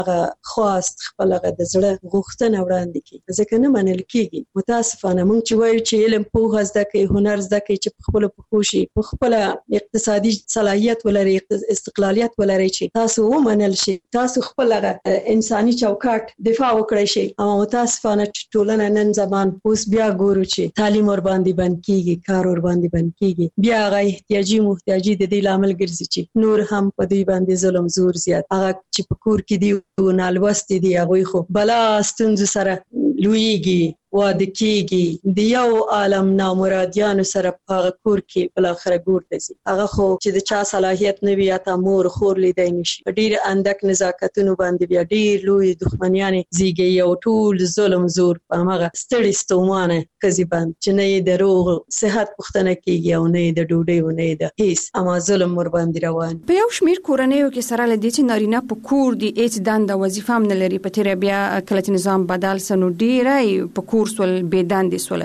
خواست خپل د زړه غوښتنه وړاندې کړي، ځکه نه منل کېږي. متاسفانه موږ چې وایو چې علم پوهه زده کړي، هنر زده کړي، چې په خپل پښو شي، په خپل اقتصادي صلاحیت ولري، استقلالیت ولري، چې تاسو ومنل شي، تاسو خپل انساني چوکاټ دفاع وکړئ شي. او متاسفانه ټولنه نن زمان اوس بیا ګورو چې تعلیم ور باندې بند کیږي، کار ور باندې بند کیږي، بیا هغه احتیاجي محتاجي د دې لامل ګرځي چې نور هم په دوی باندې ظلم زور زیات. هغه چې په کور کې دی او نالوستي دي، هغوی خو بلا ستونزو سره لویږي، واده کېږي، د یو عالم نامرادیانو سره په هغه کور کې بالاخره ګور ته ځي. هغه خو چې د چا صلاحیت نه وي، حتی مور خور لیدی نشي. په ډېر اندک نزاکتونو باندې بیا ډېر لوی دښمنیانې زیږي او ټول ظلم زور په همغه ستړي ستومانه ښځې باندې چې نه یې د روغ صحت پوښتنه کېږي او نه یې د ډوډۍ او نه یې د هېڅ، اما ظلم ور باندې روان. په یو شمېر کورنیو کې سره له دې چې نارینه په کور دي، هېڅ دنده وظیفه هم نه لري، په تېره بیا کله چې نظام بدل سه نو ډېری په کور سول، بې دندې سول.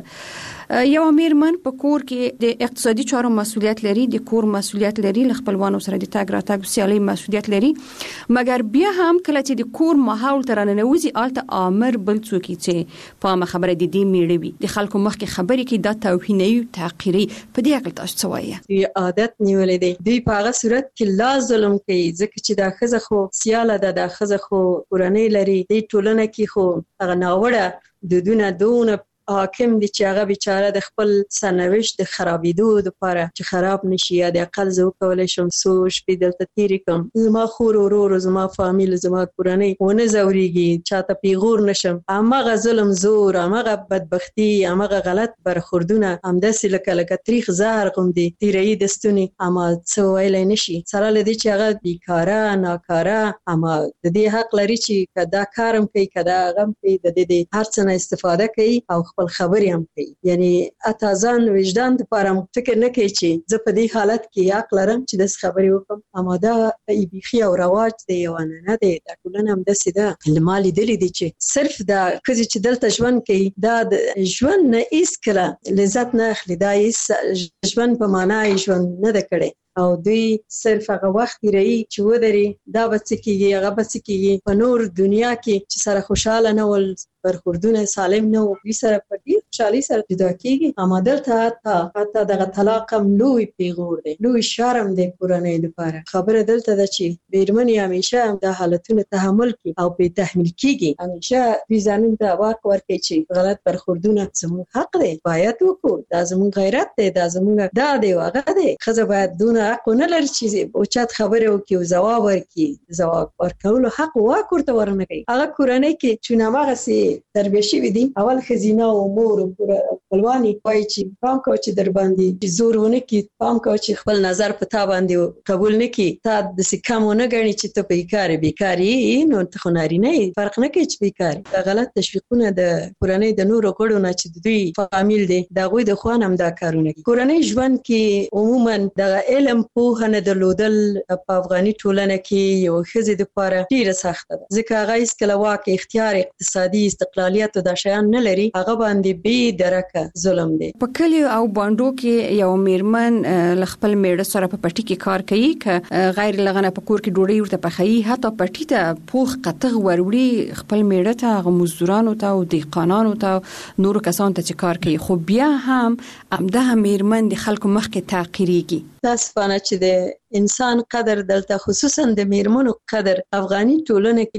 یو میرمن په کور کې د اقتصادي چارو مسؤلیت لري، د کور مسؤلیت لري، له خپلوانو سره د تګ راتګ سیالي مسؤلیت لري، مګر بیا هم کله چې د کور ماحول ته راننوځي، هلته آمر بل څوک چې په عامه خبره د دې میړه وي، د خلکو مخکې خبرې کوي، دا توهیني او تحقیري. په دې اړه تاسو څه وایئ؟ دوی عادت نیولې دی، دوی په هغه صورت کې لا ظلم کوي، ځکه چې دا ښځه خو سیاله ده، دا ښځه خو کورنۍ لري، دې ټولنه کې خو هغه ناوړه دودونه دونه حاکم دي چې هغه بیچاره د خپل سرنوشت د خرابېدو لپاره چې خراب نشي، یا د اقل زه وکولی شم څو شپې دلته تېرې کړم، زما خور ورور، زما فامیل، زما کورنۍ ونه ځورېږي، چاته پیغور نشم. همغه ظلم زور، همغه بدبختي، همغه غلط برخوردونه همداسې لکه تریخ زهر غوندې تېروي د ستوني، اما څه ویلی نشي. سره له دې چې هغه بیکاره ناکاره، اما د دې حق لري چې که دا کار هم کوي، که دا هغه هم کوي، د دې هر څه نه استفاده کوي او خپل خبرې هم کوي. یعنی اته ځان وجدان دپاره فکر نه کوي چې زه په دې حالت کې حق لرم چې داسې خبرې وکړم. اما دا بیخي او رواج دی، یو عنعنه دی. دا ټولنه همداسې ده. ما لیدلي دي چې صرف دا ښځې چې دلته ژوند کوي، دا د ژوند نه هېڅکله لذت نه اخلي، دا هېڅ ژوند په معنا یې ژوند نه ده کړی، او دوی صرف هغه وخت تېروي چې ودرې، دا به څه کېږي، هغه به څه کېږي. په نور دنیا کې چې سره خوشحاله نه ول، برخوردونه سالم نه و، دوی سره په ډېر خوشحالۍ سره جدا کېږي. اما دلته حتی دغه طلاق هم لوی پیغور دی، لوی شرم دی کورنۍ لپاره. خبره دلته ده چې مېرمنې همیشه هم دا حالتونه تحمل کړي او پرې تحمیل کېږي. همیشه دوی ځانونو ته واک ورکوي چې غلط برخوردونه زموږ حق دی، باید وکړو، دا زموږ غیرت دی، دا زموږ دا دی او هغه دی. ښځه باید دونه حق ونه لري چې اوچت خبرې وکړي او ځواب ورکړي. ځواب ورکولو حق واک ورته ورنه کوي. هغه کورنۍ کې چې هماغسې تربیه شوي دي، اول ښځینه او مور او خپلوانې وایي چې پام کوه چې در باندې زور ونه کړي، پام کوه چې خپل نظر په تا باندې قبول نه کړي، تا داسې کم ونه ګڼي چې ته بیکار یې، نو ته خو نارینه یې، فرق نه کوي چې بیکار یې. دا غلط تشویقونه د کورنۍ د نورو غړو نه چې د دوی فامیل دی، د هغوی د خوا نه هم دا کارونه کوي. کورنۍ ژوند کې عموما دغه علم پوهه نه درلودل په افغاني ټولنه کې یو ښځې دپاره ډېره سخته ده، ځکه هغه هېڅکله واک، اختیار، اقتصادي استقلالیت او دا شیان نه لري. هغه باندې بې درکه ظلم دی. په کلیو او بانډو کې یو میرمن له خپل میړه سره په پټي کې کار کوي، که غیر لغنه په کور کې ډوډۍ ورته پخوي، حتی پټي ته پوخ قطغ وروړي خپل میړه ته، هغه مزدورانو ته او دهقانانو ته، نورو کسانو ته چې کار کوي، خو بیا هم همدغه میرمن د خلکو مخکې تحقیریږي. متاسفانه چې د انسان قدر دلته، خصوصا د میرمنو قدر، افغاني ټولنه کې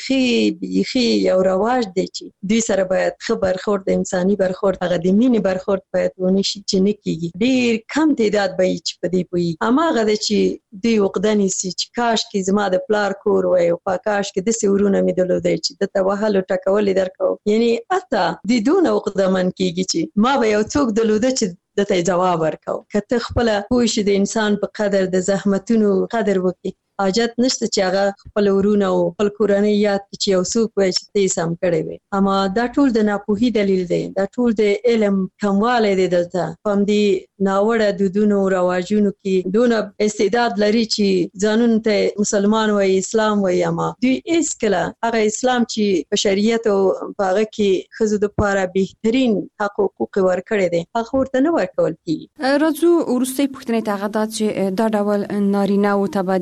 بیخي یو رواج دی چې دوی سره باید ښه برخورد، د انساني برخورد، هغه د مینې برخورد باید ونه شي، چې نه کېږي. ډېر کم تعداد به وي چې په دې پوهېږي. هماغه ده چې دوی عقده نیسي چې کاشکې زما د پلار کور وای، او کاشکې داسې ورونه مې درلودی چې دته وهل او ټکول یې درکوم. یعنې حتی دوی دونه عقدهمن کېږي چې ما به یو څوک درلوده چې دته جواب ورکاو. که ته خپله پوه شي د انسان په قدر، د زحمتونو قدر وکړي، حاجت نشته چې هغه خپل ورونه او خپل کورنۍ یاد کړي چې یو څوک وایي چې ته یې سم کړی وې. اما دا ټول د ناپوهي دلیل دی، دا ټول د علم کموالی دی. دلته په همدې ناوړه دودونو او رواجونو کې دونه استعداد لري چې ځانونو ته مسلمان وایي، اسلام وایي، اما دوی هېڅکله هغه اسلام چې په شریعت او په هغه کې ښځو دپاره بهترین حق او حقوق ورکړی دی، هغه ورته نه ورکول کېږي. راځو وروستۍ پوښتنې ته، هغه دا چې دا ډول نارینه‌و ته به د تاسو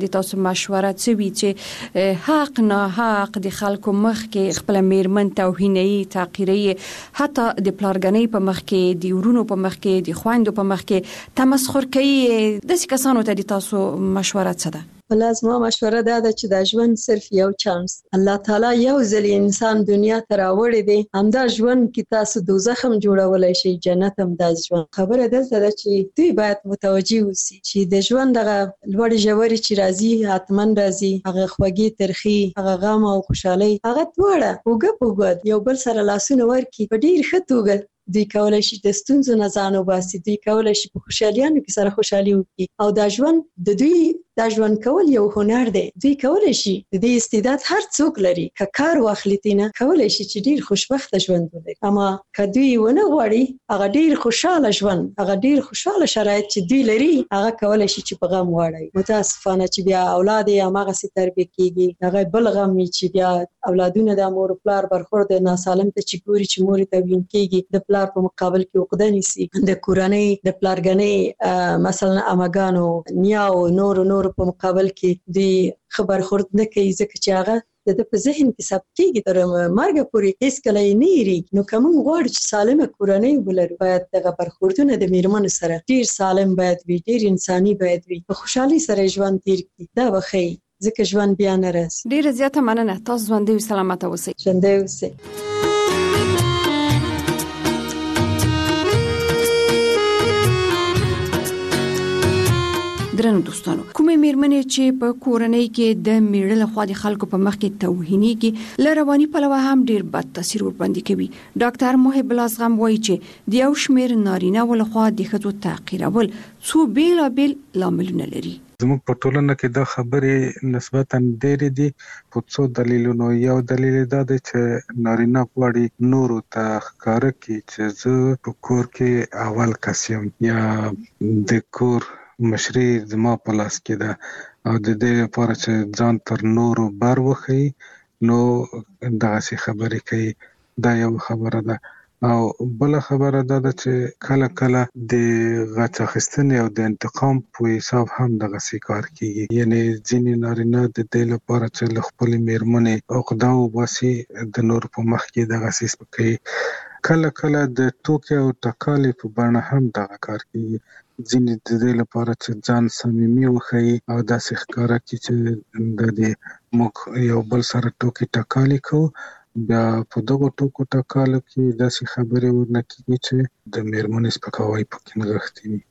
مشوره څوي چې حق نه حق د خلکو مخ کې خپل میرمن توهیني تحقیري حتی د پلارګنۍ په مخ کې د ورونو په مخ کې د خويندو په مخ کې تمسخر کوي د کسانو ته د تاسو مشوره څه ده؟ لازمه مشوره دا ده چې دا ژوند صرف یو چانس الله تعالی یو ځل انسان دنیا ته راوړی دی همدا ژوند کې تاسو دوزخ هم جوړولای شي جنت هم دا ژوند خبره ده چې دوی باید متوجي وسی چې د ژوند دغه لوړ ژوري چې راځي حتمن راځي هغه خوږی ترخی هغه غم او خوشحالي هغه ټوړه وګ یو بل سره لاسونه ورکی په ډیر ښه توګه دوی کولای شي د ستونزو نه ځان وباسي دوی کولای شي په خوشحالیانو کې سره خوشحالي وکړي او دا ژوند د دوی دا ژوند کول یو هنر دی دوی کولای شي د دې استعداد هر څوک لري که کار واخلي کولای شي چې ډیر خوشبخته ژوند ولري اما که دوی ونه غواړي هغه ډیر خوشاله ژوند هغه ډیر خوشاله شرایط چې دوی لري هغه کولای شي چې په غم واړي متاسفانه چې بیا اولاد یې هغه سي تربیه کیږي هغه بل غم چې بیا اولادونه د مور پلار برخورد ناسالم ته چې ګوري چې مور ته وین کیږي د پلار په مقابل کې عقده نیسي د کورنۍ د پلارګنۍ مثلا اماګانو نیاو نور په مقابل کې دی خبر خورد نه کوي ځکه چې هغه د په ذهن کې ثبت کیږي تر مرګ پورې هیڅ کله نه یری نو کوم غوړ چې سالمه کورنۍ ولر باید دغه برخوردونه د میرمن سره ډیر سالم باید وي ډیر انساني باید وي په خوشحالي سره ژوند تیر کړي دا وخی ځکه ژوند بیا نه راځي ډیر زیاته مننه تاسو ژوندۍ او سلامت اوسئ ژوندۍ اوسئ درنو دوستانو کومې میرمنې چې په کورنۍ کې د میړه له خوا د خلکو په مخ کې توهینيږي لرواني پلوه هم ډیر بد تاثیر ورباندې کوي ډاکټر محب الازغم وایي چې د یو شمېر نارینه ول خوا د ښځو تحقیرول څو بیلابیل لاملونه لري زموږ په ټولنه کې دا خبرې نسبتاً ډېرې دي په څو دلیلونو یو دلیل دا دی چې نارینه غواړي نورو ته ښکاره کړي چې زه په کور کې اول کس یم یا د کور مشري زما په لاس کې ده او د دې لپاره چې ځان تر نورو بار وخی نو دغسې خبرې کوي دا یو خبره ده او بل خبره دا ده چې کله کله د غچ اخیستنې او د انتقام په حساب هم دغسې کار کیږي یعنی ځینې نارینه د دې لپاره چې له خپلې میرمنې عقده وباسي د نور په مخ کې دغسې سپکوي کله کله د ټوکې او ټکالې په بڼه هم دغه کار کیږي ځینې د دې لپاره چې ځان صمیمي وښیي او داسې ښکاره کړي چې د دې موږ یو بل سره ټوکې ټکالې کوو بیا په دغو ټوکو ټکالو کې داسې خبرې ورنه کېږي چې د میرمنې سپکاوی پکې نغښتی وي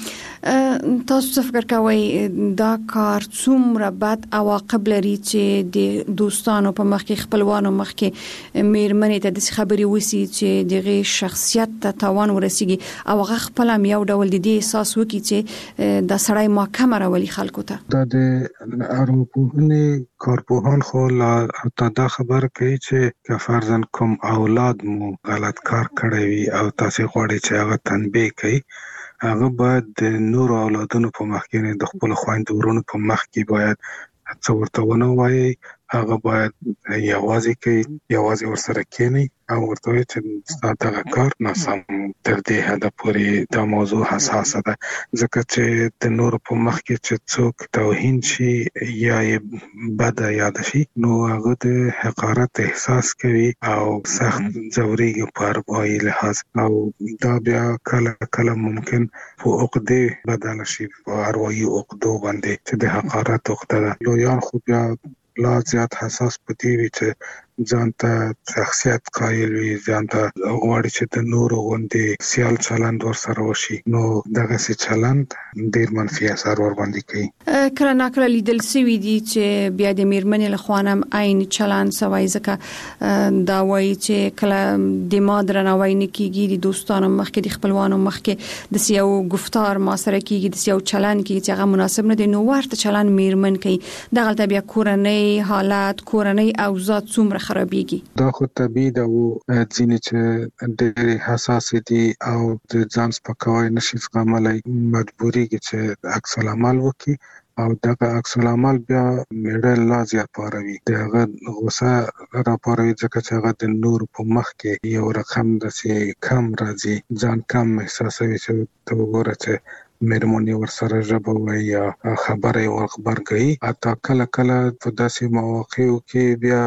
تاسو څه فکر کوئ دا کار څومره بد عواقب لري چې د دوستانو په مخ کې خپلوانو مخ کې میرمنې ته د خبرې وسی چې دغه شخصیت ته تاوان ورسیږي او هغه خپل هم یو ډول د دې احساس وکړي چې د سړی محکمه راولي خلکو ته دا د ارواپوهنې کارپوهان خو دا خبر کوي چې که فرضاً کوم اولاد مو غلط کار کړی وي او تاسو غواړئ چې هغه تنبیه کړئ هغه باید د نور اولادونو په مخ کې د خپل خويندو ورونو په مخ کې باید څه ورته ونه وایي هغه باید یوازې ورسره کېني او ورته وایي چې دغه کار ناسم تر دې حده پورې دا موضوع حساسه ده ځکه چې د نور په مخ کې چې څوک توهین شي یا یې بده یاد شي نو هغه د حقارت احساس کوي او سخت ځورېږي په اروايي لحاظ او دا بیا کله کله ممکن په عقدې بدل شي په اروايي عقدو باندې چې د حقارت عقده ده لویان خو بیا لا زیات حساس پدې وي چې ځان ته شخصیت قایل وي ځان ته غواړي چې د نورو غوندې سیال چلند ورسره وشي نو دغسې چلند ډېر منفي اثر ورباندې کوي کله ناکله لیدل سوي دي چې بیا د میرمنې له خوا هم عین چلند سوی ځکه دا وایي چې کله د ما درناوی نه کېږي د دوستانو مخکې د خپلوانو مخکې د یو گفتار ما سره کېږي د یو چلند کېږي چې هغه مناسب نه دی نو ورته چلند میرمن کوي دغلته بیا کورنۍ حالات کورنۍ اوضاع څومره خرابېږي دا خو طبیعي ده او ځینې چې ډېرې حساسې دي او د ځان سپکاوی نشي زغملی مجبورېږي چې عکس العمل وکړي او دغه عکس العمل بیا میړه لا زیات پاروي د هغه غوسه راپاروي ځکه چې هغه د نور په مخ کې یو رقم داسې کم راځي ځان کم احساسوي چې ته وګوره چې مېرمنې ورسره ژبه وایي یا خبره ورغبرګي. اته کله په داسې مواقعو کې بیا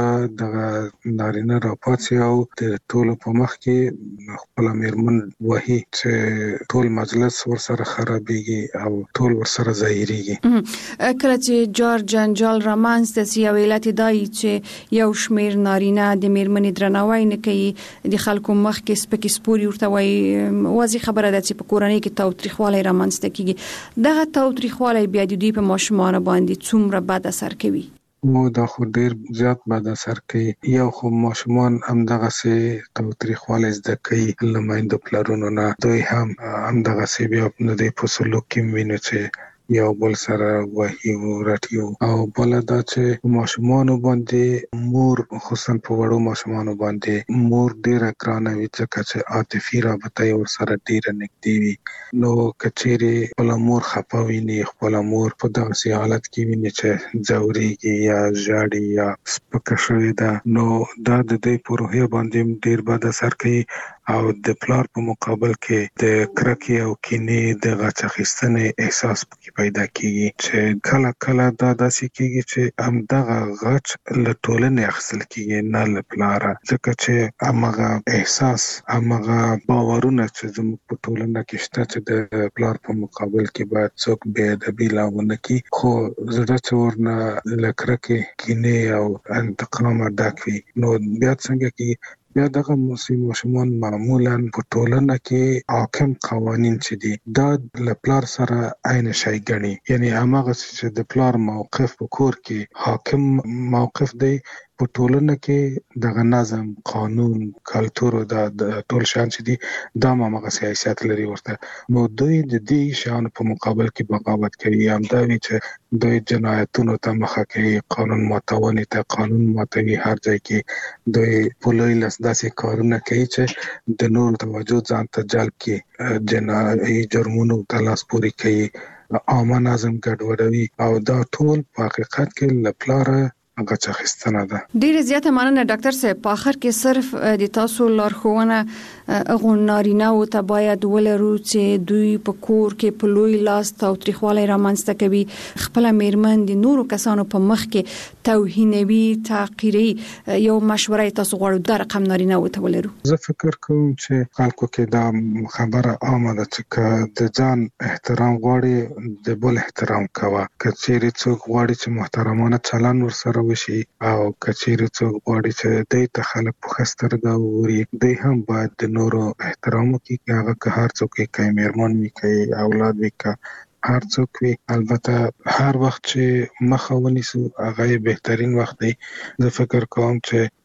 د نارینه راپاتې او د ټولو په مخ کې خپل مېرمن وهي چې ټول مجلس ورسره خرابېږي او ټول ورسره ظاهريږي. کله چې جار جنجال رامنځته سي او علت دای چې یو شمیر نارینه د مېرمنې درناوی نه کوي، د خلکو مخ کې سپکې سپوري ورته وایي، واضح خبره ده چې په کورنۍ کې تاوتریخوالی رامنځته کیږي. دغه تاوتریخوالی بیا د دوی په ماشومان باندې څومره بد اثر کوي؟ دا خو ډیر زیات بد اثر کوي. یو خو ماشومان هم دغه سي تاوتریخوالی زده کوي له میندو پلرونو نه، دوی هم دغه سي بیا په سلوک کې ویني چې یو بل سره وهي او راټیو. او بل دا چې ماشومان باندې مور، خصوصا په وړو ماشومان باندې مور ډیره ګرانه وي ځکه چې عاطفي رابطه یې ورسره ډیره نږدې وي. نو کچېرې خپل مور خپه ویني، خپل مور په داسې حالت کې ویني چې ځوريږي یا ژاړي یا سپکه شوې ده، نو دا د دې په روحیه باندې ډیر بد اثر کوي. او د پلار په مقابل کې د کرکې او کینې د غچ اخیستنې احساس پکې پیدا کیږي چې کله دا داسې کیږي چې همدغه غچ له ټولنې اخیستل کیږي نه له پلاره، ځکه چې هغه احساس، هغه باورونه چې زموږ په ټولنه کې شته چې د پلار په مقابل کې باید څوک بې ادبي لاونه کی، خو زړه چې ورنه له کرکې، کینې او انتقام ډک وي، نو بیا څنګه کیږي؟ بیا دغه ماشومان معمولا په ټولنه کې حاکم قوانین چې دي دا له پلار سره عین شی ګڼي. یعنی هغه چې د پلار موقف په کور کې حاکم موقف دی، په ټولنه کې دغه نظم، قانون، کلتور او د ټول شان چې دي دا هغه سیاست لري ورته. نو دوی د دې شان په مقابل کې بغاوت کوي، هم دا وی چې دوی جنایتونو ته مخه کوي، قانون ماتونې ته قانون ماتوي، هر ځای کې دوی په لوی لاس داسې کارونه کوي چې د نور توجه ځان ته جلب کړي، جنایي جرمونو ته لاس پورې کوي، عامه نظم ګډوډوي، او دا ټول په حقیقت کې له پلاره هغه څه خستنه ده. ډیره زیاته مننه ډاکټر صاحب. په اخر کې صرف د تاسو لارښوونه هغه نارینه او ته باید ولرو چې دوی په کور کې په لوی لاس تاوتریخوالی رامنځته کوي، خپل میرمن د نورو کسانو په مخ کې توهینوي، تحقیري. یو مشوره تاسو غواړئ د رقم نارینه او ته ولرو؟ زه فکر کوم چې خلکو کې دا خبره عامه ده چې د ځان احترام غواړي، د بل احترام کوه. کچېرې څوک غواړي چې محترمانه چلند ورسره وشي او کچېرې څوک غواړي چې دوی ته خلک په ښه سترګه وګوري، دوی هم باید د نورو احترام وکړي، هغه که هر څوک یې کوي، مېرمن وي، کوي اولاد وي، که هر څوک وي. البته هر وخت چې مخه ونیسو هغه بهترین وخت دی. زه فکر کوم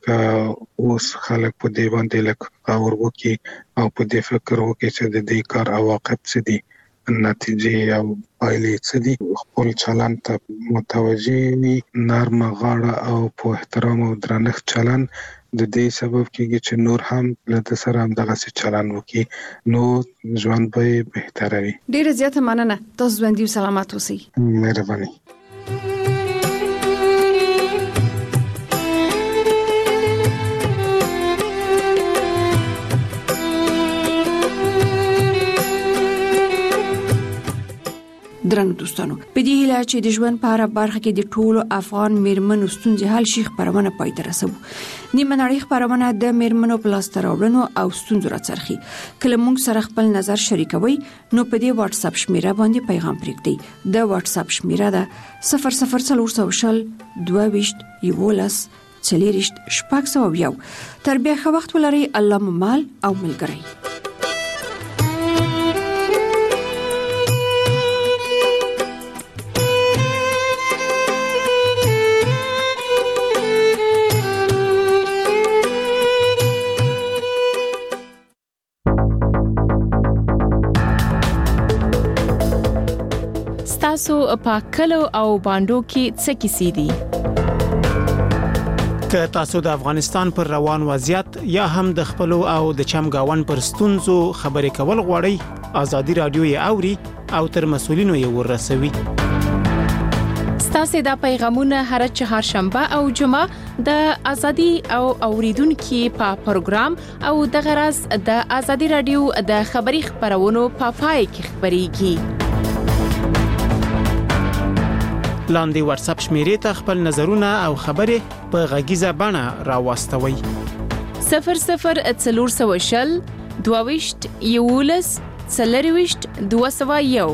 چې اوس خلک په دې باندې لږ غور وکړي او په دې فکر وکړي چې د دې کار عواقب څه دي، نتیجې او پایلې څه دي، خپل چلند ته متوجه وي، نرمه غاړه او په احترام او درنښت چلند د دې سبب کېږي چې نور هم له سره هم دغه څه چلند وکړي، نو ژوند به بهتره وي. ډیره زیاته مننه. تاسو ژوندي او سلامت اوسئ. مهرباني. درنو دوستانو، په دې هیله چې د ژوند په هر برخه کې د ټولو افغان میرمنو ستونزې حل شي، خبرونه پای ته رسوو. نیمه نړۍ خبرونه د میرمنو په لاس راوړنو او ستونزو راڅرخي. کله موږ سره خپل نظر شریکوي نو په دې واتس اپ شمیره باندې پیغام پرېږدئ. د واتس اپ شمیره ده 0040 22 11 40 601. تر بیا ښه وخت ولرئ. الله مو مال او ملګری. تاسو په کلو او باندو کې څه کیسې دي؟ که تاسو د افغانستان پر روان وضعیت یا هم د خپل او د چمګاون پر ستونزو خبرې کول غواړئ، ازادي رادیو یې اوري او تر مسولینو یې ورسوي. ستاسو د پیغامونه هر چهارشنبه او جمعه د ازادي او اوریدونکو په پروګرام او د غرض د ازادي رادیو د خبري خبرونو په پای کې خبريږي. لاندې واتس اپ شمیرې ته خپل نظرونه او خبرې په غږیزه بڼه راوستوي. 0040 22 11 40 201.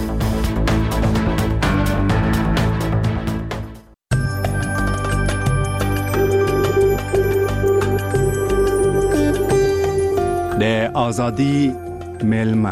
د آزادی ملما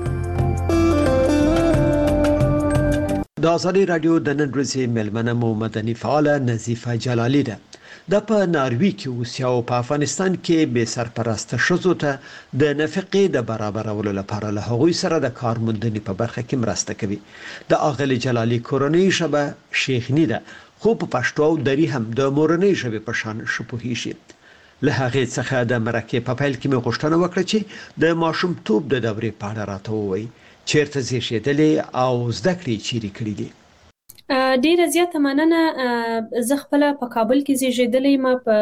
د آزادی رادیو د نن ورځې ملمنه مو مدني فعاله نظیفه جلالی ده. د په ناروی کې اوسیا او په افغانستان کې به سرپرسته شوزو ته د نفقې د برابرولو لپاره له هغوی سره د کارموندنې په برخه کې مرسته کوي. د اغلی جلالی کورنۍ ژبه شیخنی ده، خو په پښتو او دری هم د مورنۍ ژبې په شان شپوهیږي. له هغې څخه د مرکې په پیل کې مې غوښتنه وکړه چې د ماشومتوب د دورې په اړه راته ووایي، چیرته زیږېدلې او زده کړې چیرې کړې دي. ډیره زیاته مننه. زه خپل په کابل کې زیږېدلې ما په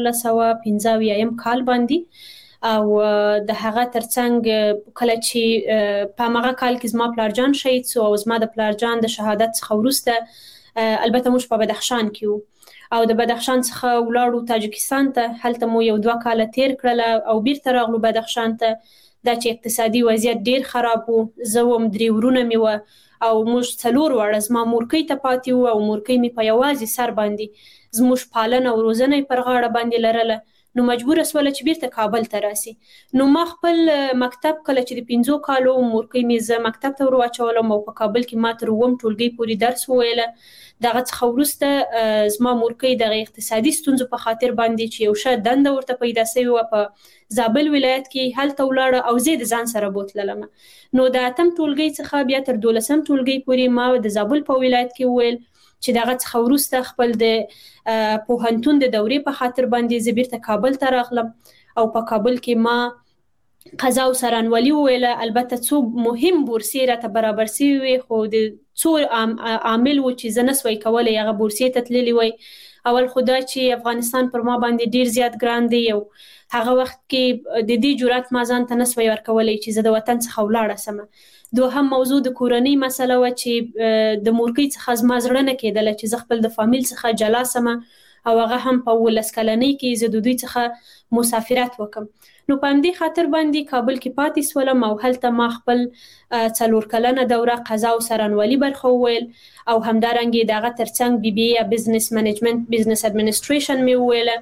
1495 کال باندې، او د هغه ترڅنګ کله چې په هغه کال کې زما پلارجان شهید شو او زما د پلارجان د شهادت څخه وروسته البته موږ په بدخشان کې وو او د بدخشان څخه ولاړو تاجکستان ته. هلته مو 1-2 کال تیر کړل او بیرته راغلو بدخشان ته. دا چې اقتصادي وضعیت ډیر خراب وو. زه وم 3 ورونه مې و او موږ 4 وړه زما مورکۍ ته پاتې وو او مورکۍ مې په یوازې سر باندې زموږ پالنه او روزنه پر غاړه باندې لرله. نو مجبور اسوله چې بیرته کابل ته راسي. نو ما خپل مکتب کله چې د 15 کالو مورکۍ مې زه مکتب ته ورواچولم او په کابل کې ما تر 9 ټولګي پورې درس وویله. دغه څخه وروسته زما مورکۍ د اقتصادي ستونزو په خاطر باندې چې یو ښه دنده ورته پیدا شوې و په زابل ولایت کې، هلته ولاړه او زه د ځان سره بوتللم. نو د 8م ټولګي څخه بیا تر 12م ټولګي پورې ما د زابل په ولایت کې وویل چې دغه څخه وروسته خپل د پوهنتون د دورې په خاطر باندې زه بیرته کابل ته راغلم او په کابل کې ما قضا او سرانوالي وویله. البته څو مهم بورسیې راته برابر شوي وي، خو د څو عامل و چې زه نسوی کولی هغه بورسیې ته تللی وی. اول خو دا چې افغانستان پر ما باندې ډیر زیات ګران دی او هغه وخت کې د دې جرأت ما ځان ته نسوی ورکولی چې زه د وطن څخه ولاړه سمه. دوهم موضوع د کورنۍ مسله و چې د مورکۍ څخه زما زړه نه کېدله چې زه خپل د فامیل څخه جلا سمه او هغه هم په 19 کلنۍ کې زه د دوی څخه مسافرت وکم. نو په همدې خاطر باندې کابل کې پاتې سولم او هلته ما خپل 4 کلنه دوره قضا او سرانوالي برخه وویل او همدارنګه دغه ترڅنګ BBA بزنس منیجمنت بزنس اډمنستریشن مې وویله.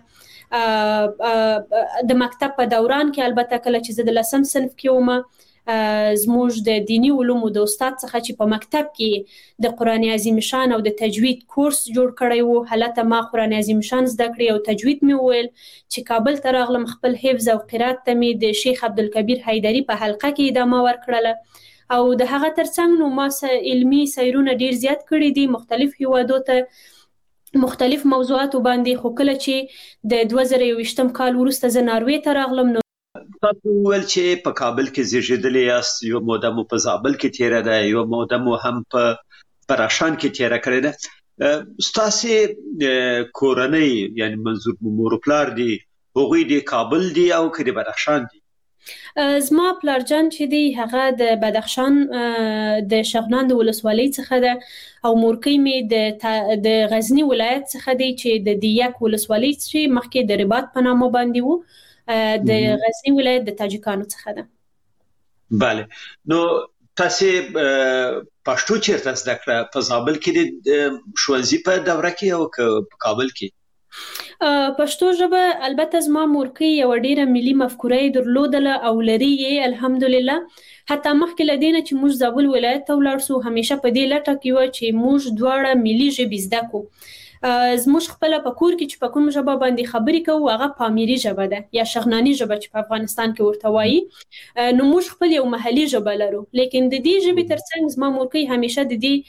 د مکتب په دوران کې البته کله چې زه د 10م صنف کې وم زموږ د دینی علومو د استاد څخه چې په مکتب کې د قرآن عظیم شان او د تجوید کورس جوړ کړی وو، هلته ما قرآن عظیم شان زده کړی او تجوید مې وویل. چې کابل ته راغلم خپل حفظ او قرات ته مې د شیخ عبدالکبیر حیدری په حلقه کې ادامه ورکړله او د هغه ترڅنګ نو ما علمي سیرونه ډیر زیات کړي دي مختلف هیوادو ته مختلف موضوعاتو باندې. خو کله چې د 2021م کال وروسته زه ناروې ته راغلم نو تاسو ول چې په کابل کې زیږیدلې یاست، یو موده مو په زابل کې تیره ده، یو موده مو هم په بدخشان کې تیره کړې ده. ستاسو کورنۍ یعنی منظور مور پلار دي هغوی د کابل دي او کې د بدخشان دي؟ زما پلارجان چې دی هغه د بدخشان د شغنان د ولسوالۍ څخه ده او مورکۍ مې د غزنی ولایت څخه دی چې د دیک ولسوالۍ چې مخکې د رباط په نامه باندې وو، د غزنی ولایت د تاجکانو څخه ده. بله. نو تاسو پښتو چیرته زده کړه؟ په زابل کې د ښوونځي په دوره کې او په کابل کې؟ پښتو ژبه البته زما مورکۍ یو ډیره ملي مفکوره درلودله او لري یې الحمدلله. حتی مخکې له دې نه چې موږ زابل ولایت ته ولاړ سو همیشه په دې لټه کې و چې موږ دواړه ملي ژبې زده کړو. زموږ خپل په کور کې چې په کوم ژبه باندې خبرې کوو هغه پامیري ژبه ده یا شغناني ژبه چې په افغانستان کې ورته وایي. نو موږ خپل یو محلي ژبه لرو، لیکن د دې ژبې ترڅنګ زما مورکۍ همیشه د دې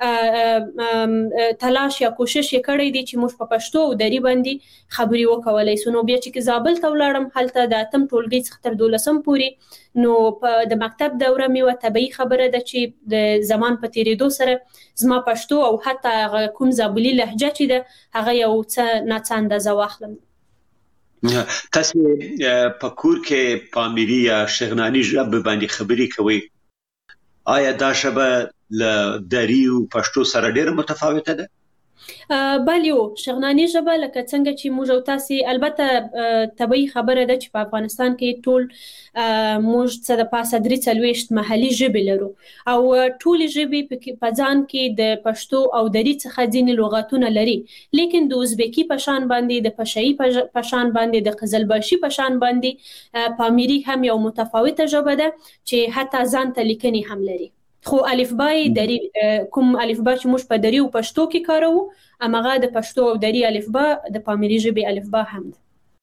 تلاش یا کوشش یې کړی دی چې موږ په پښتو او دری باندې خبرې وکولای سو. نو بیا چې زابل ته ولاړم هلته د 8م ټولګي څخه تر 12م پورې نو د مکتب دوره مې و طبيعي خبره ده چې د زمان په تیریدو سره زما پښتو او حتی کوم زابلي لهجه چې ده هغه یو څه ناڅه اندازه واخلم. تاسو په کور کې پامیري یا شغناني ژبه باندې خبرې کوئ، آیا دا ژبه له دری او پښتو سره ډېر متفاوته ده؟ بله شغناني ژبه لکه څنګه چې موږ او تاسې البته طبیعي خبره ده چې په افغانستان کې ټول موږ څه د پاسه 43 محلي ژبې لرو او ټولې ژبې په ځان کې د پښتو او دری څخه ځینې لغاتونه لري، لیکن د ازبکي په شان باندې، د پشهي په شان باندې، د قزلباشي په شان باندې پامیري هم یو متفاوته ژبه ده چې حتی ځان ته لیکنې هم لري. خو الفبای دری کوم الفبا چې موږ په دری او پښتو کې کاروو امغه د پښتو او دری الفبا د پامیري ژبې الفبا هم ده.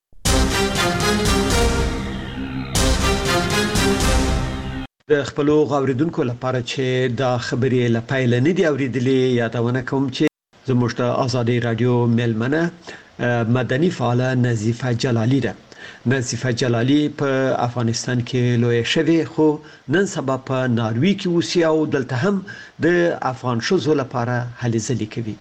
د خپل غوړیدونکو لپاره چې دا خبرې لپاره نه دی اوریدلې یادونه کوم چې زموږ ته آزادي رادیو ملمنه مدني فعال نظیفه جلالی ده. نظیفه جلالی په افغانستان کې لوی شوی خو نن سبا په ناروی کې اوسي او دلته هم د افغان شوزو لپاره هلې ځلې کوي.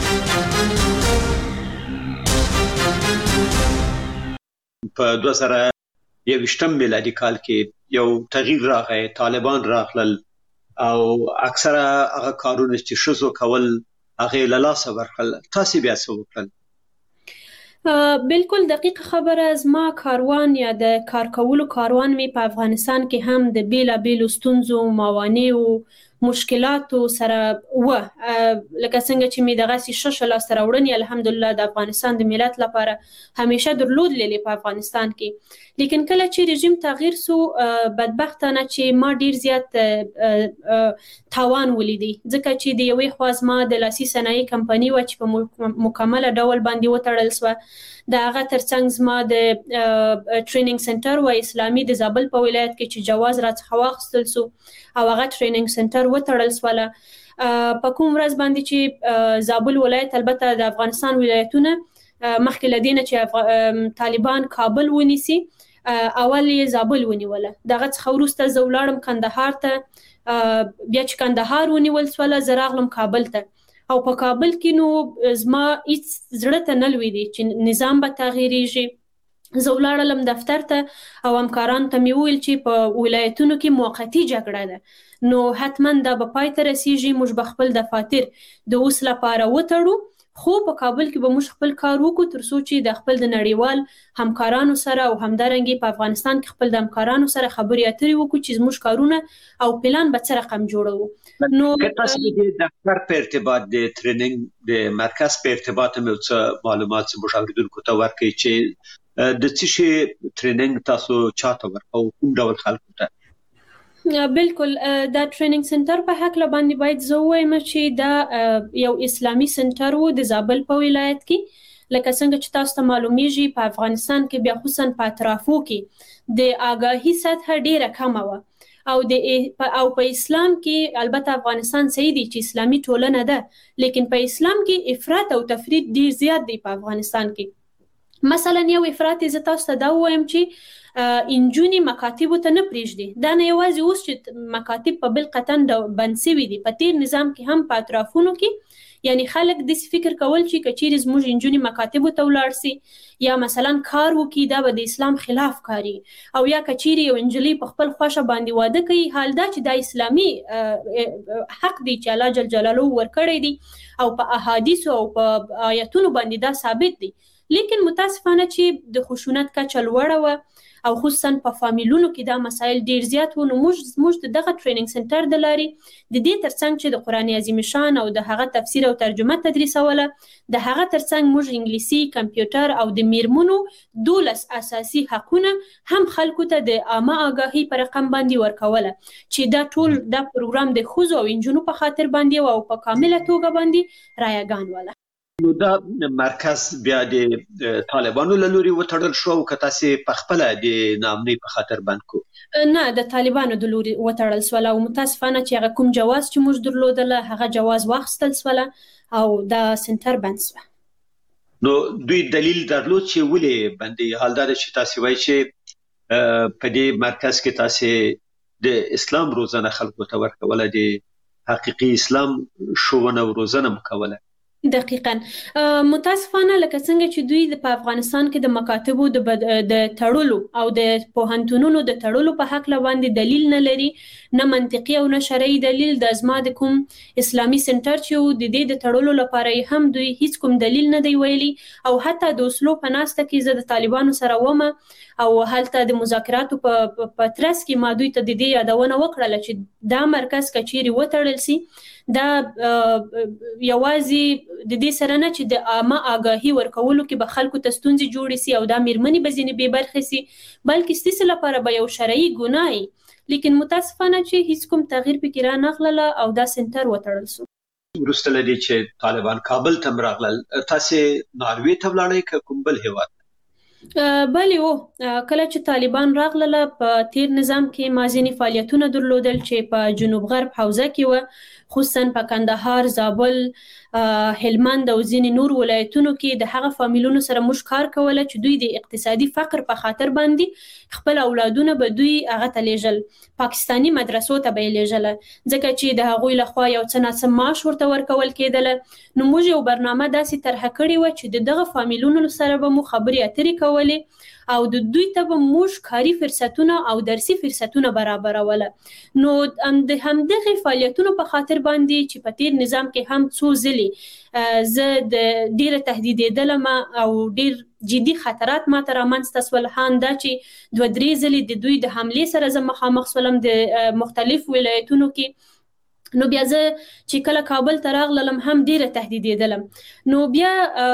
په 2021 میلادي کال کې یو تغییر راغی، طالبان راغلل او اکثره هغه کارونه چې شوزو کول هغه له لاسه ورکړل. تاسو بیا څه وکړل؟ بالکل دقیق خبره. زما کاروان یا د کار کولو کاروان می په افغانستان کې هم د بیلابیلو ستونزو، موانعو، مشکلاتو سره لکه څنګه چې می دغه شش لاس راوړنی الحمدلله د افغانستان د ملت لپاره همیشه درلود للی په افغانستان کې، لیکن کله چې رژیم تغییر سو بدبختانه چې ما ډیر زیات تاوان ولیدي، ځکه چې د یوې خواز ما د لاسي صنایع کمپنی و چې په مکمل ډول باندې وتړل سو، د هغه ترڅنګ زما د ټریننګ سنټر و اسلامي د زابل په ولایت کې چې جواز راڅخه واخیستل سو او هغه ټریننګ سنټر وتړل سواله. په کوم ورځ باندې چې زابل ولایت البته د افغانستان ولایتونه مخکې لدینه چې طالبان کابل ونیسي اول یې زابل ونیوله، دغه څخه وروسته زه ولاړم کندهار ته، بیا چې کندهار ونیول سواله زه راغلم کابل ته او په کابل کې نو زما هیڅ زړه ته نه لوېدی چې نظام به تغییریږي. زه ولاړم دفتر ته او همکارانو ته مې وویل چې په ولایتونو کې موقتي جګړه ده نو حتما دا به پای ته رسیږي، موږ به خپل دفاتر د اوس لپاره وتړو، خو په کابل کې به موږ خپل کار وکړو تر څو چې د خپل د نړیوال همکارانو سره او همدارنګه په افغانستان کې خپل د همکارانو سره خبرې اترې وکړو چې زموږ کارونه او پلان به څه رقم جوړو. نو تاسو د دفتر په ارتباط د ټریننګ د مرکز په ارتباط مې څه معلومات زموږ اوریدونکو ته ورکړئ چې د څه شي ټریننګ تاسو چاته ورکو، کوم ډول خلکو ته؟ بالکل دا ټریننګ سنټر په حق باندې باید زه وایم چې دا یو اسلامي سنټر و د زابل په ولایت کې، لکه څنګه چې تاسو ته معلومیږي په افغانستان کې بیا خصوصا په اطرافو کې د آگاهی سطح ډیره کمه و او په اسلام کې البته افغانستان صحیح دی چې اسلامي ټولنه ده، لیکن په اسلام کې افراط او تفریط ډیر زیات دی په افغانستان کې. مثلا یو افراط زه تاسو ته دا وایم چې انجونی مکاتب ته نه پریږدي، دا نه یوازې اوس چې مکاتب په بل قطن بند شوي دي، په تیر نظام کې هم په اطرافونو کې یعنی خلک د فکر کول چې کچیر زموږ انجونی مکاتب ته ولاړ سي یا مثلا کار وکي دا به د اسلام خلاف کاری او یا کچیر یو انجلی په خپل خوښه باندې واده کوي، حال دا چې د اسلامي حق دی چې الله جل جلاله ورکړی دی او په احادیث او په آیاتونو باندې دا ثابت دی، لیکن متاسفانه چې د خشونت کچه لوړه و او خصوصا په فامیلونو کې دا مسایل ډیر زیات و. نو موږ دغه ټریننګ سنټر د لاري د دې ترڅنګ چې د قران عظیم شان او د هغه تفسیر او ترجمه تدریسوله، د هغه ترڅنګ موږ انګلیسي، کمپیوټر او د میرمنو 12 اساسي حقونه هم خلکو ته د عامه آگاهی پر رقم باندې ورکوله چې دا ټول دا پروګرام د خوځو او انجونو په خاطر باندې او په کامله توګه باندې رایگان وله. نو دا مرکز بیا د طالبانو له لوري وتړل شو او که تاسو په خپل د نامنۍ په خاطر بند کو؟ نه، د طالبانو د لوري وتړل سول او متاسفانه چې هغه کوم جواز چې موږ درلودله هغه جواز واخیستل سول او دا سنټر بند سو. نو دوی دلیل درلود چې ولې بندي؟ حال دا چې تاسو وایي چې په دې مرکز کې تاسو د اسلام روزنه خلکو ته ورکوله، د حقيقي اسلام شوونه او روزنه مکوله. دقیقاً متاسفانه لکه څنګه چې دوی په افغانستان کې د مکاتبو د تړلو او د پوهنتونونو د تړلو په حق باندې دلیل نه لري، نه منطقي او نه شرعي دلیل. د زما د کوم اسلامي سنټر چې د دې د تړلو لپاره هم دوی هیڅ کوم دلیل نه دی ویلي، او حتی د اوسلو په ناسته کې زه د طالبانو سره ومه او هلته د مذاکراتو په ترڅ کې ما دوی ته د دې یادونه وکړله چې دا مرکز کچيري وتړل سي. دا یوازې د دې سره نه چې د عامه آگاهي ورکولو کې به خلکو ته ستونزې جوړې سي او دا میرمنې به ځینې بې برخې سي، بلکې ستاسو لپاره به یو شرعي ګناه وي. لیکن متاسفانه چې هیڅ کوم تغییر پکې را نغله او دا سنټر وتړل سو. وروسته لدی چې طالبان کابل ته راغلل، تاسو ناروې ته ولاړئ که کوم بل هیواد؟ بله کله چې طالبان راغله په تیر نظام کې ما ځینې فعالیتونه درلودل چې په جنوب غرب حوزه کې و، خصوصا په کندهار، زابل، هلمند او ځینې نور ولایتونو کې د هغه فامیلونو سره موږ کار کوله چې دوی د اقتصادي فقر په خاطر باندې خپل اولادونه به دوی هغه ته لیږل، پاکستاني مدرسو ته به یې لیږله، ځکه چې د هغوی لخوا یو څه ناڅه معاش ورته ورکول کېدله. نو موږ یو برنامه داسې طرحه کړې وه چې د دغه فامیلونو سره به مو خبرې اترې کولې او د دوی ته به موږ کاري فرصتونه او درسي فرصتونه برابروله. نو د همدغه فعالیتونو په خاطر باندې چې په تیر نظام کې هم څو ځلې زه د ډیره تهدیدېدلم او ډیر جدي خطرات ما ته رامنځته سول، هم دا چې 2-3 ځلې د دوی د حملې سره زه مخامخ سولم د مختلف ولایتونو کې. نو بیا زه چې کله کابل ته راغلم هم ډیره تهدیدېدلم. نو بیا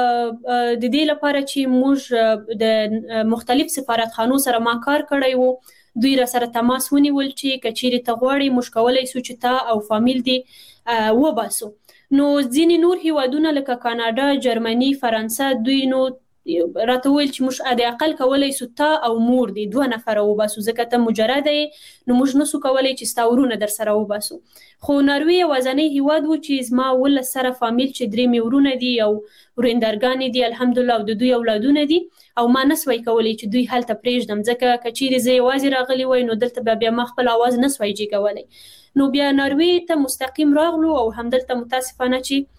د دې لپاره چې موږ د مختلف سفارتخانو سره ما کار کړی وو، دوی را سره تماس ونیول چې کچېرې ته غواړې موږ کولی سو چې تا او فامیل دې وباسو. نو ځینې نور هیوادونه لکه کاناډا، جرمني، فرانسه دوی نو راته ویل چې موږ د اقل کولی سو تا او مور دې 2 نفره وباسو، ځکه ته مجرد یې نو موږ نسو کولی چې ستا ورونه در سره وباسو. خو ناروې یوازینی هیواد و چې زما 19 سره فامیل چې 3 مې ورونه دي او ورېندارګانې دي الحمدلله او د دوی اولادونه دي، او ما نسوی کولی چې دوی هلته پرېږدم، ځکه که چیرې زه یوازې راغلی وای نو دلته بیا ما خپل اواز نسوی جګولی. نو بیا ناروې ته مستقیم راغلو او همدلته متاسفانه چې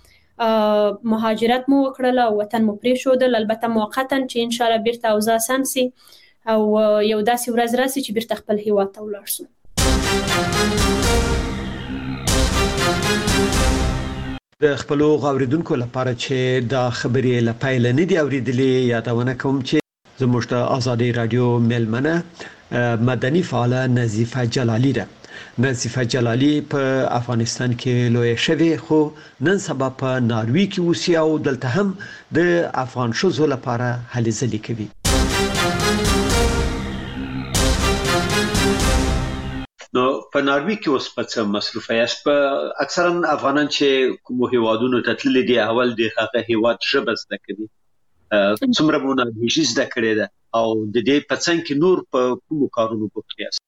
مهاجرت مو وکړله او وطن مو پرېښودل، البته موقتا چې ان شاء الله بیرته اوضاع سم سي او یو داسې ورځ راسي چې بیرته خپل هیواد ته ولاړ سو. د خپلو غوړیدونکو لپاره چې دا خبرې له پیل نه دی اوریدلې، یادونه کوم چې زموږ د ازادي رادیو ملمنه مدني فعاله نظیفه جلالی ده. نظیفه جلالی په افغانستان کې لوی شوی، خو نن سبا په ناروې کې اوسي او دلته هم د افغان ښځو لپاره هلې ځلې کوي. نو په ناروې کې اوس په څه مصروفه یاست؟ په اکثرا افغانان چې کوم هیوادونو ته تللي دي اول د هغه هیواد ژبه زده کوي، څومره مو ناروېژي زده کړې ده او د دې په څنګ کې نور په کومو کارونو بوخت یاست؟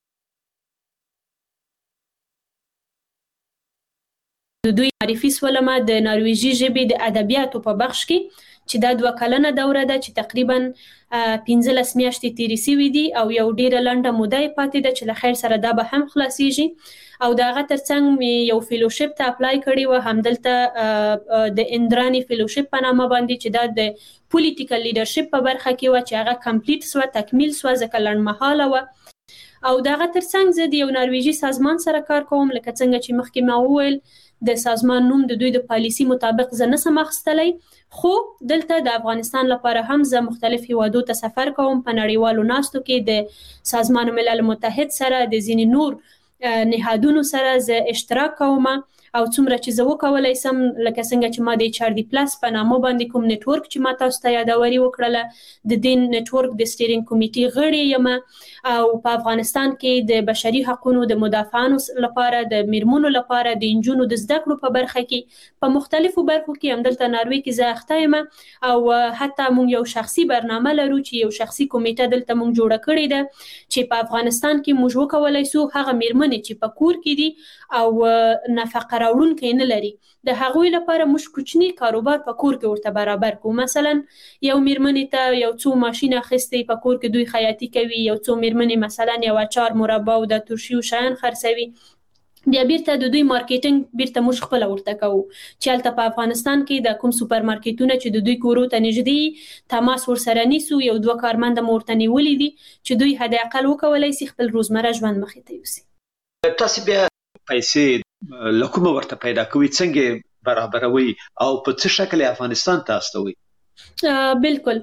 د دوی معرفي سولمه د ناروېژي ژبې د ادبیاتو په بخش کې چې دا 2 کلنه دوره ده چې تقریبا 15 میاشتې تیرې سوي دي او یو ډیره لنډه موده یې پاتې ده چې له خیر سره دا به هم خلاصیږي. او د هغه ترڅنګ مې یو فیلوشپ ته اپلای کړی و، همدلته د اندرانی فیلوشپ په نامه باندې چې دا د پولیټیکل لیډرشپ په برخه کې و چې هغه کمپلیټ سو، تکمیل سو، ځکه لنډمهاله و. او د هغه ترڅنګ زه د یو ناروېژي سازمان سره کار کوم، لکه څنګه چې مخکې ما وویل د سازمان نوم د دوی د پالیسي مطابق زه نسم اخیستلی، خو دلته د افغانستان لپاره هم زه مختلف هیوادو ته سفر کوم، په نړیوالو ناستو کې د سازمان ملل متحد سره د ځینې نور نهادونو سره زه اشتراک کوم، او څومره چې زه وکولای سم لکه څنګه چې ما د ایچ آر ډي پلس په نامه باندې کوم نیټورک چې ما تاسو ته یادوري وکړله د دې نیټورک د سټیرینګ کمیټې غړی یم، او په افغانستان کې د بشري حقوقو د مدافعانو لپاره، د میرمنو لپاره، د انجونو د زده کړو په برخه کې په مختلفو برخو کې همدلته ناروې کې زه اخته یم، او حتی موږ یو شخصي برنامه لرو چې یو شخصي کمیټه دلته موږ جوړه کړې ده چې په افغانستان کې موږ وکولای سو هغه میرمنې چې په کور کې دي او نفقه راوړونکي نه لري د هغوی لپاره موږ کوچنی کاروبار په کور کې ورته برابر کوو. مثلا یو میرمنې ته یو څو ماشین اخیستې په کور کې دوی خیاطي کوي، یو څو میرمنې مثلا یو اچار، مربا او د ترشي شیان خرڅوي، بیا بیرته د دوی مارکیټینګ بیرته موږ خپل ورته کوو چې هلته په افغانستان کې د کوم سوپر مارکیټونه چې د دوی کورو ته نږدې تماس ورسره نیسو یو 2 کارمند مو ورته نیولي دي چې دوی حد اقل وکولای شي خپل روزمره ژوند مخې ته یوسي. تاسو بیا پیسې له کومه ورته پیدا کوئ، څنګه برابروي او په څه شکل افغانستان ته استوي؟ بالکل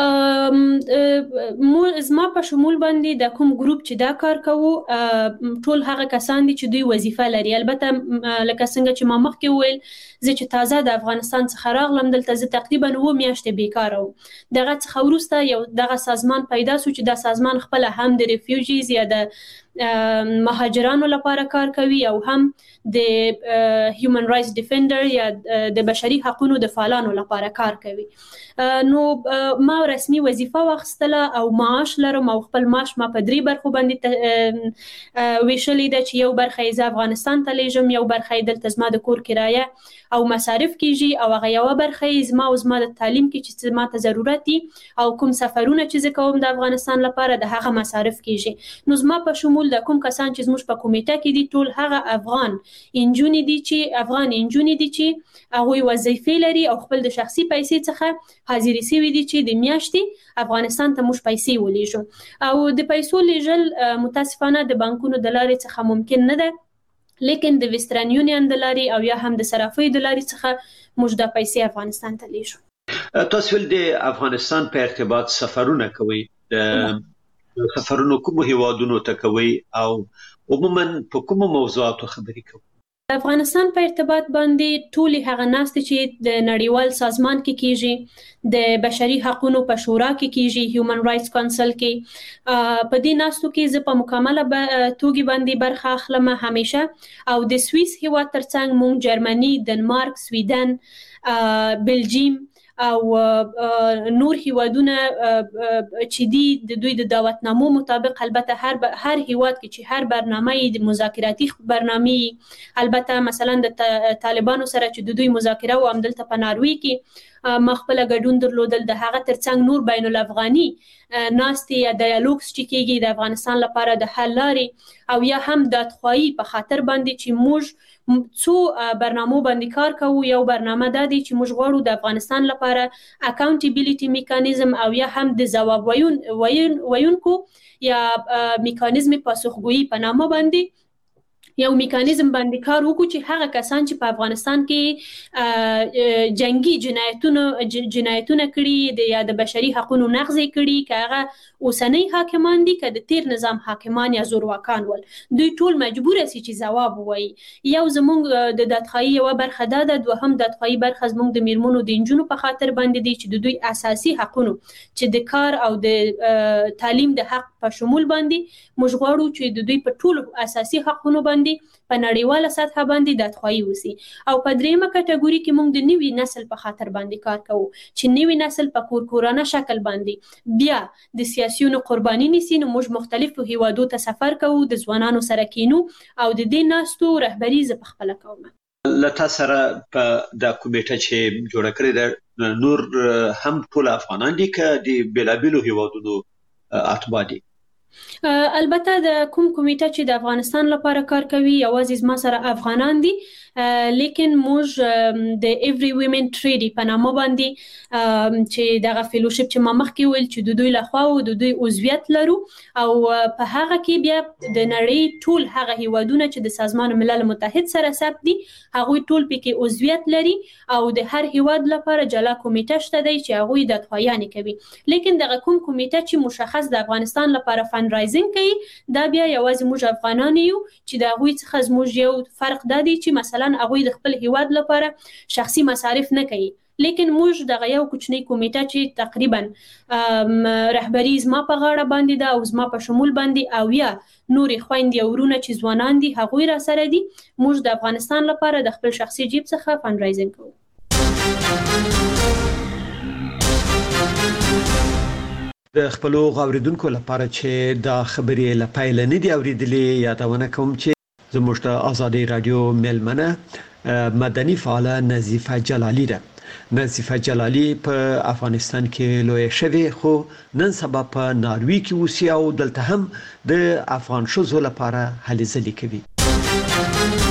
زما په شمول باندې د کوم ګروپ چې دا کار کوو ټول هغه کسان دي چې دوی وظیفه لري. البته لکه څنګه چې ما مخکې وویل زه چې تازه د افغانستان څخه راغلم دلته زه تقریبا 9 میاشتې بیکاره وم. دغه څخه وروسته یو دغه سازمان پیدا شو چې دا سازمان خپل هم د ریفیوجیز یا د مهاجرانو لپاره کار کوي او هم د هیومن رائټس ډیفندر یا د بشري حقوقو د فعالانو لپاره کار کوي. نو ما رسمي وظیفه واخیستله او معاش لرم او خپل معاش ما په 3 برخو باندې ویشلې ده چې یو برخه یې افغانستان ته لیږم، یو برخه یې دلته زما د کور کرایه او مصارف کیږي او هغه یو برخه یې زما د تعلیم کې چې ما ته ضرورت دي او کوم سفرونه چې زه کوم د افغانستان لپاره د هغه مصارف کیږي. نو زما په شمول د کوم کسان چې زموږ په کمیټه کې دي ټول هغه افغان انجونې دي چې هغوی وظیفې لري او خپل د شخصي پیسې څخه حاضرې شوي دي چې د میاشتې افغانستان ته موږ پیسې ولیږو. او د پیسو لیږل متاسفانه د بانکونو د لارې څخه ممکن نه ده، لیکن د ویسټرن یونین د لارې او یا هم د صرافۍ د لارې څخه موږ د پیسې افغانستان ته لیږو. تاسو ول د افغانستان په ارتباط سفرونه کوي، د سفرونو کوم هیوادونو ته کوي او عموما په کوم موضوعاتو خبرې کوي؟ افغانستان په ارتباط باندې ټول هغه ناست چې د نړیوال سازمان کې کیږي، د بشري حقوقو په شورا کې کیږي، هیومن رائټس کونسل کې، په دې ناستو کې زه په مکمله توګه باندې برخه اخلم همیشه. او د سویس هیواد ترڅنګ مونږ جرمني، دنمارک، سویډن، بلجیم او نور هیوادونه چې دي د دوی د دعوتنامو مطابق، البته هر هیواد کې چې هر برنامه د مذاکراتی برنامه، البته مثلا د طالبانو سره چې د دوی مذاکره و همدلته په ناروی کې ما خپل ګډون درلودل، د هغه ترڅنګ نور بین الافغاني ناستې یا ډایالوګز چې کېږي د افغانستان لپاره د حل لارې او یا هم د دادخواهي په خاطر باندې چې موږ څو برنامو باندې کار کوو. یو برنامه دا دی چې موږ غواړو د افغانستان لپاره اکاونټیبیلیټي میکانیزم او یا هم د ځواب ویونکو یا میکانیزم پاسخګویي په نامه باندې یو میکانیزم باندې کار وکړو چې هغه کسان چې په افغانستان کې جنگي جنایتونه کړي یا د بشري حقوقو نقض کړي، که هغه اوسنی حاکمان دي که د تیر نظام حاکمان یا زورواکان ول، دوی ټول مجبور سي چې ځواب ووایي. یو زموږ د دادخواهي یو برخه ده، دوهم دادخواهي برخه زموږ د میرمنو د انجونو په خاطر باندې دي چې د دوی اساسي حقوقو چې د کار او د تعلیم د حق په شمول باندې موږ غواړو چې د دوی په ټول اساسي حقوقو باندې په نړیواله سطح باندې دادخواهي وسی. او په دریمه کټګوري کې موږ د نوي نسل په خاطر باندې کار کوو چې نوي نسل په کورکورانه شکل باندې بیا د سیاسيونو قرباني نيسي. نو موږ مختلفو هیوادو ته سفر کوو، د ځوانانو سره کینو او د دې ناستو رهبري ز په خپل کوم. لته سره په د کمیټه چې جوړ کړی د نور هم ټول افغانان دي که د بلابلو هیوادونو اتباع دي؟ البته د کوم کمیټه چې د افغانستان لپاره کار کوي یوازې ما سره افغانان دي، لیکن موږ د ایوری ویمن ټریډي په نامه باندې چې دغه فیلوشپ چې ما مخکې ویل چې د دوی لخوا او د دوی عضویت لرو او په هغه کې بیا د نړۍ ټول هغه هیوادونه چې د سازمان ملل متحد سره ثبت دي هغوی ټول پکې عضویت لري او د هر هیواد لپاره جلا کمیټه شته دی چې هغوی د دادخواهیانې کوي. لیکن دغه کوم کمیټه چې مشخص د افغانستان لپاره فند رایزینګ کوي دا بیا یوازې موږ افغانان یو چې د هغوی څخه زموږ یو فرق دا دی چې مثلا هغوی د خپل هیواد لپاره شخصي مصارف نه کوي، لیکن موږ دغه یو کوچنی کمیټه چې تقریبا رهبری زما په غاړه باندې ده او زما په شمول باندې او یا نورې خويندې او ورونه چې ځوانان دي هغوی را سره دي، موږ د افغانستان لپاره د خپل شخصي جیب څخه فند رایزینګ کوو. د خپل غوړیدونکو لپاره چې دا خبرې لپاره نه دی اوریدلې یادونه کوم چې زموږ د آزادۍ رادیو ملمنه مدني فعاله نظیفه جلالی ده. نظیفه جلالی په افغانستان کې لوی شوی خو نن سبا په ناروی کې اوسي او دلته هم د افغان شوزو لپاره هلې ځلې کوي.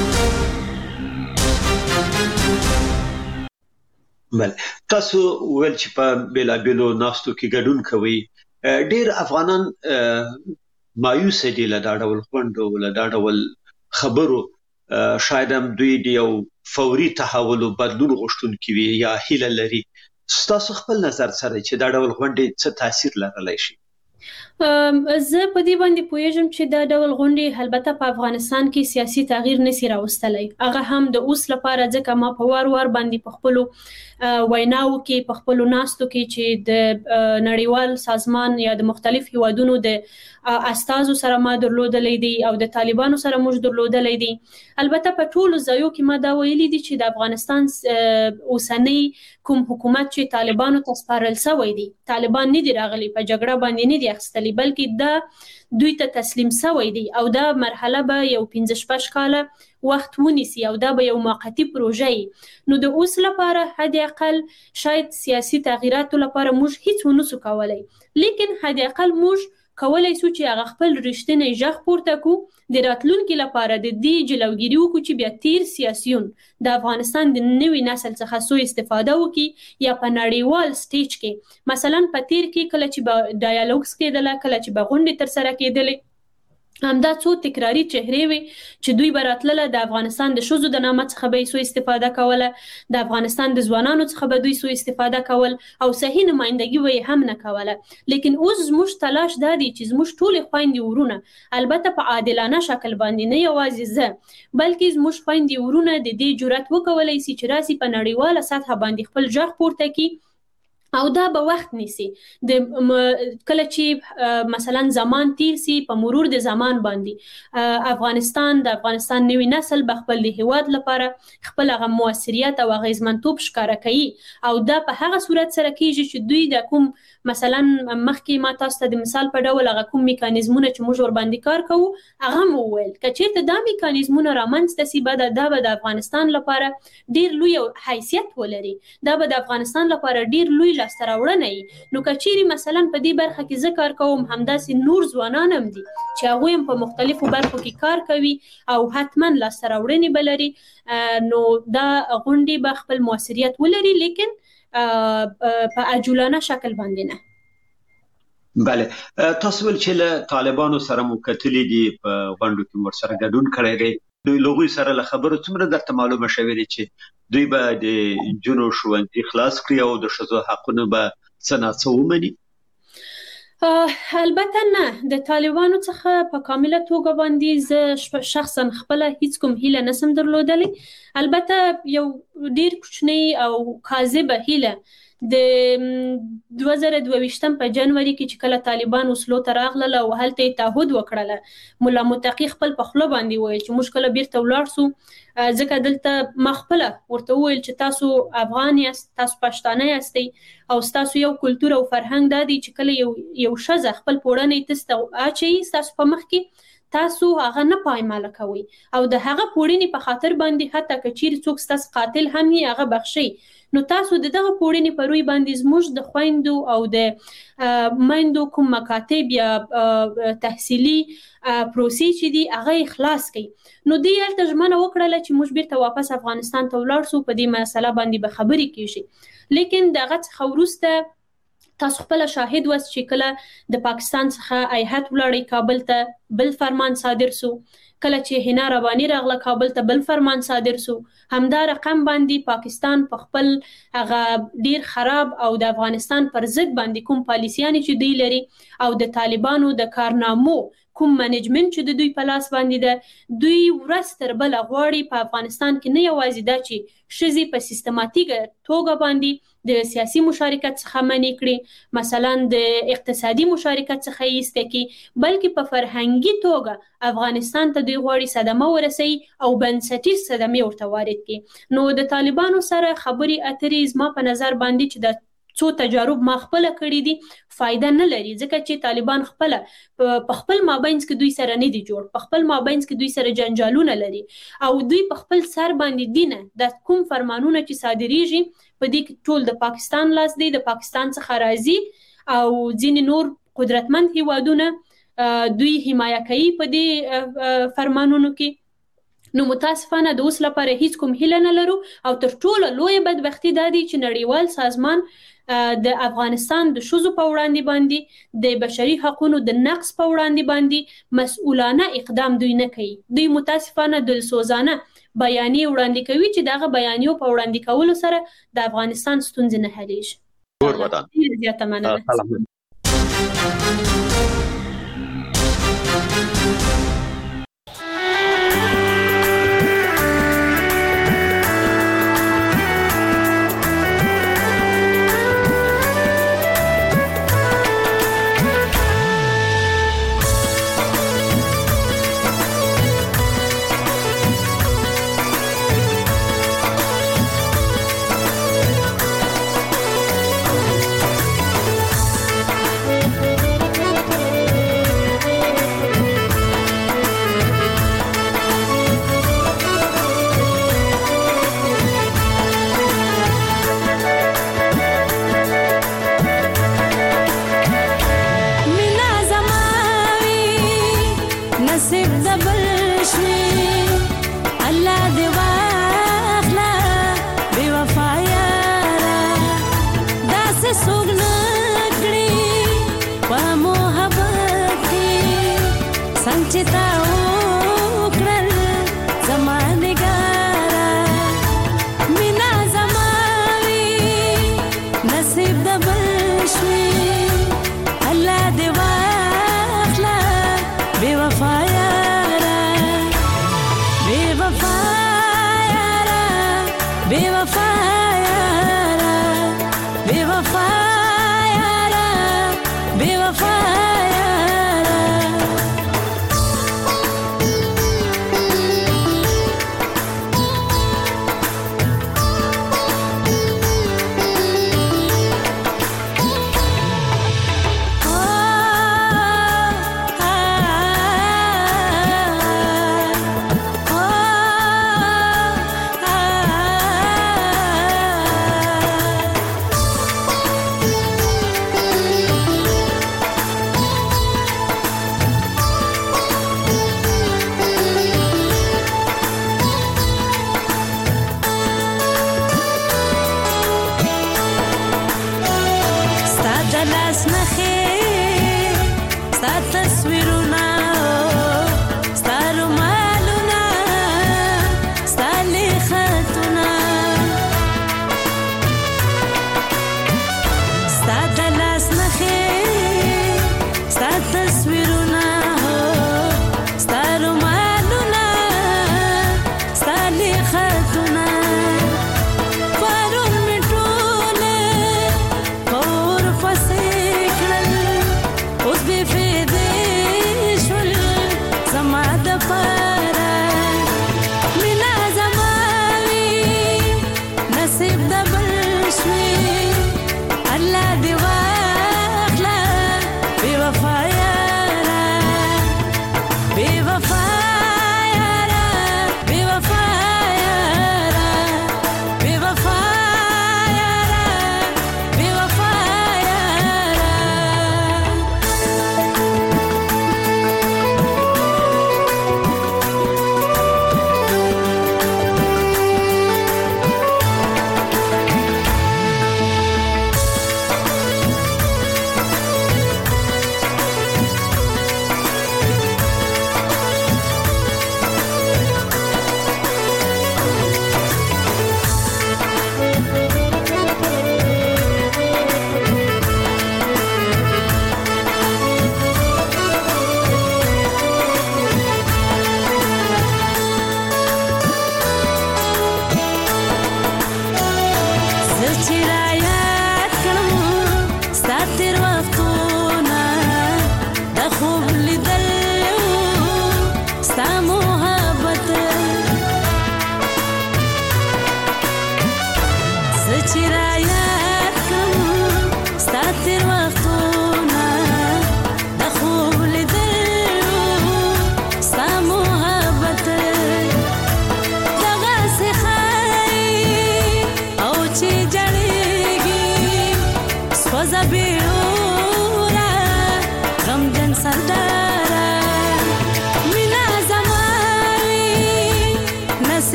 بل تاسو ول چې په بیلابیلو ناستو کې ګډون کوي ډیر افغانان مایوس دي له دا ډول غونډو له دا ډول خبرو شاید هم دوی د یو فوري تحول او بدلون غوښتونکي وي یا هیله لري تاسو خپل نظر سره چې دا ډول غونډې څه تاثیر لرلی شي زه په دې باندې پوهیږم چې دا ډول غونډې البته په افغانستان کې سیاسي تغییر نشي راوستلی هغه هم د اوس لپاره ځکه ما په وار باندې په خپل ویناو کې په خپل ناستو کې چې د نړیوال سازمان یا د مختلف هیوادونو د استازو سره ما درلودلې دي او د طالبانو سره موږ درلودلې دي البته په ټولو ځایو کې ما دا ویلي دي چې د افغانستان اوسنۍ کوم حکومت چې طالبانو ته سپارل شوی دی طالبان نه دي راغلي په جګړه باندې نه دي اخیستلي بلکې دا دوی ته تسلیم شوی دی او دا مرحله به یو 15 کاله وخت ونیسي او دا به یو موقتی پروژه وي نو د اوس لپاره حد اقل شاید سیاسي تغییراتو لپاره موږ هیڅ ونسو کولای لیکن حد اقل موږ کولای شو چې هغه خپل رښتینی ژغ پورته کو د راتلونکي لپاره د دې جلوګیری وکړو چې بیا تیر سیاسيون د افغانستان د نوي نسل څخه سوء استفاده وکړي یا په نړیوال سټیج کې مثلا په تیر کې کله چې ډایالوګز کېدله کله چې غونډې تر سره کېدلې همدا څو تکراری چهرې وي چې دوی براتله د افغانستان د شوزو د نامه څخه به سوء استفاده کوله د افغانستان د ځوانانو څخه به دوی سوء استفاده کول او صحیح نمائندګي وي هم نه کوله لیکن اوس زموږ تلاش دا دی چې زموږ ټول خويندې ورونه البته په عادلانه شکل باندې نه یوازې زه بلکې زموږ خويندې ورونه د دې جرأت وکولای شي چې راسي په نړیواله سطح باندې خپل ژغ پورته کړي او دا به وخت نیسي د کله چې مثلا زمان تیر سي په مرور د زمان باندې افغانستان نوی نسل به خپل د هیواد لپاره خپل هغه موثریت او اغیزمنتوب ښکاره کوي او دا په هغه صورت سره کیږي چې دوی د کوم مثلا مخکې ما تاسو ته د مثال په ډول هغه کوم میکانیزمونه چې موږ ور باندې کار کوو هغه مو ویل کچېرته دا میکانیزمونه رامنځته سي به دا به د افغانستان لپاره ډیر لوی حیثیت ولري دا به د افغانستان لپاره ډیر لوی لاسته راوړنه نو کچېری مثلا په دې برخه کې ذکر کوم همداسې نور ځوانان هم دي چې هغه هم په مختلفو برخو کې کار کوي او حتما لاسته راوړنې بلري نو دا غونډې به خپل موثریت ولري لیکن په عجولانه شکل باندې نه بله تاسو ول چې له طالبانو سره مو کتلې دي په غونډو کې ورسره ګډون کړی دی دوی لوګوي سره له خبرو څومره درته معلومه شوې دي چې دوی به د جنو ښوونځي خلاص کړي او د ښځو حقونه به څه ناڅه ومني البته نه د طالبانو څخه په کامله توګه باندې زه شخصا خپل هیڅ کوم هیله نسم درلودلی البته یو ډیر کوچنی او کاذبه هیله د 2022 په جنوري کې چې کله طالبان وسلو ته راغله او هلته تعهد وکړله مولا متقی خپل په خپل باندې ویل چې مشکل بیرته ولاړ سو ځکه دلته مخبله ورته ویل چې تاسو افغان یاست تاسو پښتانه یاستئ او تاسو یو کلچر او فرهنګ دادی چې کله یو شزه خپل پوړنې تاسو اچي تاسو په مخ کې تاسو هغه نه پایماله کوي او د هغه پوړنې په خاطر باندې حتی کچیر څوک تاسو قاتل هم یې هغه بخشي نو تاسو دغه پوړنې په روی باندې زموږ د خويندو او د مایندو کوم مکاتب یا تحصیلي پروسې چې دی هغه خلاص کړي نو دی ترجمه وکړه چې موږ بیرته واپس افغانستان ته ولاړ شو په دې مسله باندې به خبرې کیږي لیکن دغه خورسته تاسو خپل شاهد وس چې کله د پاکستان څخه ایهات ولاړی کابل ته بل فرمان صادر سو کله چې حنا ربانی راغله کابل ته بل فرمان صادر سو همدا رقم باندې پاکستان په خپل هغه ډیر خراب او د افغانستان پر ضد باندې کوم پالیسیانی چې دی لري او د طالبانو د کارنامو کوم منیجمنت چې د دوی په لاس باندې ده دوی ورستر بل غواړي په افغانستان کې نه یوازې دا چې شذې په سیستماتیک توګه باندې د سیاسي مشارکت څخه منې کړي مثلا د اقتصادي مشارکت څخه یې استکی بلکې په فرهنګي توګه افغانستان ته دوی غواړي صدمه ورسي او بنسټیز صدمه ورته وارد کړي نو د طالبانو سره خبري اترې زما په نظر باندې چې د څو تجارب ما خپل کړی دي فائدہ نه لري ځکه چې طالبان خپل په خپل مابینس کې دوی سره نه دي جوړ په خپل مابینس کې دوی سره جنجالونه لري او دوی په خپل سر باندې دینه د کوم فرمانونه چې صادریږي په دې کې ټول د پاکستان لاس دی د پاکستان څخه راځي او ځینې نور قدرتمند هیوادونه دوی حمایه کوي په دې فرمانونو کې نو متاسفانه د اوس لپاره هیڅ کوم هیله نه لرو او تر ټولو لوی بدبختی دا دی چې نړیوال سازمان د افغانستان د ښځو په وړاندې باندې د بشري حقوقو د نقض په وړاندې باندې مسؤلانه اقدام دوی نه کوي. دوی متاسفانه د سوزانه بیانیې وړاندې کوي چې دغه بیانیو په وړاندې کولو سره د افغانستان ستونزې نه حلیږي. زیاته مننه.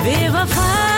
بے وفا